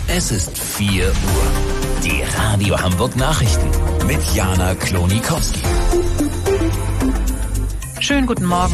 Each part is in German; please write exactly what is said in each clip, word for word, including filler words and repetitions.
Es ist vier Uhr. Die Radio Hamburg Nachrichten mit Jana Klonikowski. Schönen guten Morgen.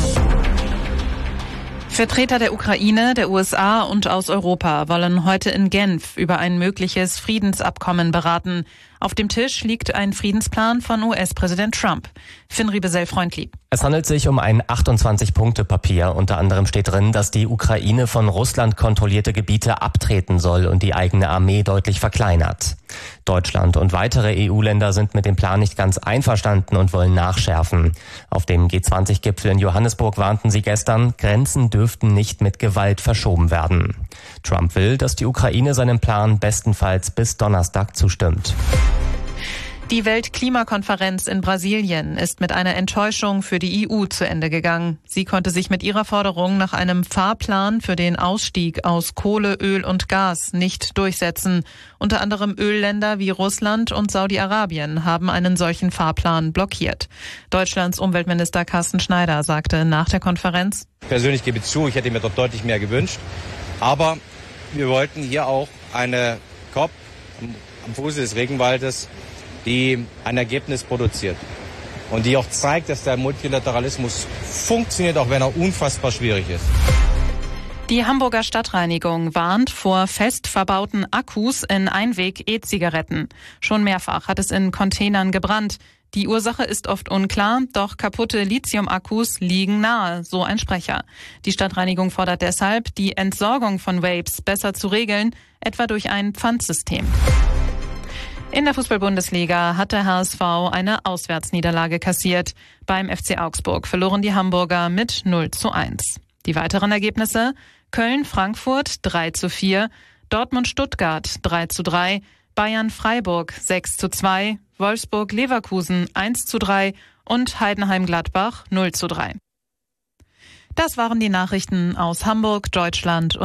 Vertreter der Ukraine, der U S A und aus Europa wollen heute in Genf über ein mögliches Friedensabkommen beraten. Auf dem Tisch liegt ein Friedensplan von U S-Präsident Trump. Finn Riebesell-Freundlieb. Es handelt sich um ein achtundzwanzig-Punkte-Papier. Unter anderem steht drin, dass die Ukraine von Russland kontrollierte Gebiete abtreten soll und die eigene Armee deutlich verkleinert. Deutschland und weitere E U-Länder sind mit dem Plan nicht ganz einverstanden und wollen nachschärfen. Auf dem G zwanzig Gipfel in Johannesburg warnten sie gestern, Grenzen dürften nicht mit Gewalt verschoben werden. Trump will, dass die Ukraine seinem Plan bestenfalls bis Donnerstag zustimmt. Die Weltklimakonferenz in Brasilien ist mit einer Enttäuschung für die E U zu Ende gegangen. Sie konnte sich mit ihrer Forderung nach einem Fahrplan für den Ausstieg aus Kohle, Öl und Gas nicht durchsetzen. Unter anderem Ölländer wie Russland und Saudi-Arabien haben einen solchen Fahrplan blockiert. Deutschlands Umweltminister Carsten Schneider sagte nach der Konferenz: Persönlich gebe ich zu, ich hätte mir dort deutlich mehr gewünscht. Aber wir wollten hier auch eine COP am Fuße des Regenwaldes, die ein Ergebnis produziert und die auch zeigt, dass der Multilateralismus funktioniert, auch wenn er unfassbar schwierig ist. Die Hamburger Stadtreinigung warnt vor fest verbauten Akkus in Einweg-E-Zigaretten. Schon mehrfach hat es in Containern gebrannt. Die Ursache ist oft unklar, doch kaputte Lithium-Akkus liegen nahe, so ein Sprecher. Die Stadtreinigung fordert deshalb, die Entsorgung von Vapes besser zu regeln, etwa durch ein Pfandsystem. In der Fußball-Bundesliga hat der H S V eine Auswärtsniederlage kassiert. Beim F C Augsburg verloren die Hamburger mit null zu eins. Die weiteren Ergebnisse: Köln-Frankfurt drei zu vier, Dortmund-Stuttgart drei zu drei, Bayern-Freiburg sechs zu zwei, Wolfsburg-Leverkusen eins zu drei und Heidenheim-Gladbach null zu drei. Das waren die Nachrichten aus Hamburg, Deutschland